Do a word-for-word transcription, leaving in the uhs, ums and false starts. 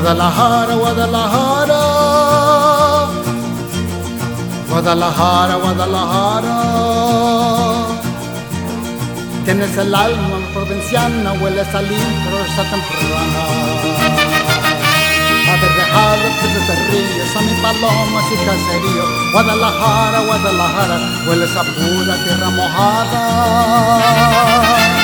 Guadalajara, Guadalajara, Guadalajara, Guadalajara. Tienes el alma provinciana, hueles a limpieza temprana. Haber dejado desde ríos a mis palomas y caserío. Guadalajara, Guadalajara, hueles a pura tierra mojada.